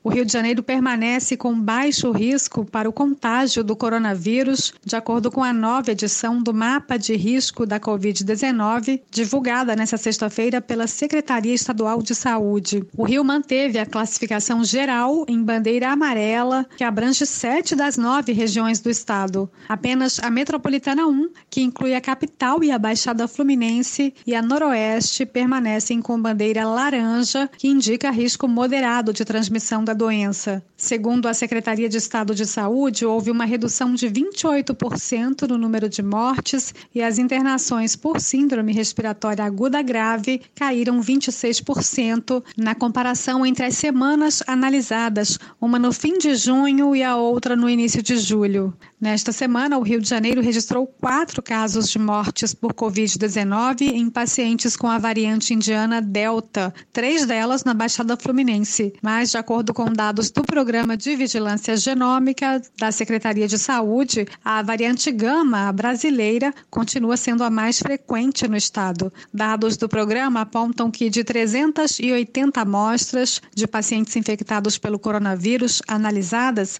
O Rio de Janeiro permanece com baixo risco para o contágio do coronavírus, de acordo com a nova edição do Mapa de Risco da Covid-19, divulgada nesta sexta-feira pela Secretaria Estadual de Saúde. O Rio manteve a classificação geral em bandeira amarela, que abrange 7 das 9 regiões do estado. Apenas a Metropolitana 1, que inclui a capital e a Baixada Fluminense, e a Noroeste permanecem com bandeira laranja, que indica risco moderado de transmissão da doença. Segundo a Secretaria de Estado de Saúde, houve uma redução de 28% no número de mortes e as internações por síndrome respiratória aguda grave caíram 26% na comparação entre as semanas analisadas, uma no fim de junho e a outra no início de julho. Nesta semana, o Rio de Janeiro registrou 4 casos de mortes por Covid-19 em pacientes com a variante indiana Delta, 3 delas na Baixada Fluminense. Mas, de acordo com dados do Programa de Vigilância Genômica da Secretaria de Saúde, a variante Gama, a brasileira, continua sendo a mais frequente no estado. Dados do programa apontam que de 380 amostras de pacientes infectados pelo coronavírus analisadas,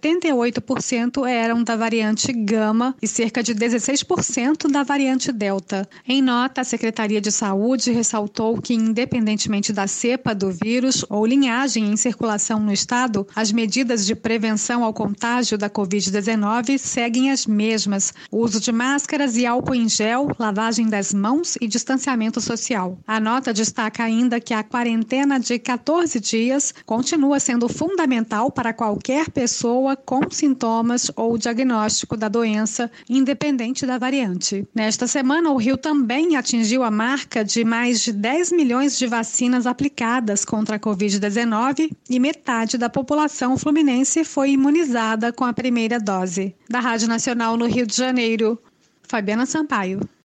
78% eram da variante Gama e cerca de 16% da variante Delta. Em nota, a Secretaria de Saúde ressaltou que, independentemente da cepa do vírus ou linhagem em circulação no estado, as medidas de prevenção ao contágio da Covid-19 seguem as mesmas: o uso de máscaras e álcool em gel, lavagem das mãos e distanciamento social. A nota destaca ainda que a quarentena de 14 dias continua sendo fundamental para qualquer pessoa com sintomas ou diagnóstico da doença, independente da variante. Nesta semana, o Rio também atingiu a marca de mais de 10 milhões de vacinas aplicadas contra a Covid-19 e metade da população fluminense foi imunizada com a primeira dose. Da Rádio Nacional no Rio de Janeiro, Fabiana Sampaio.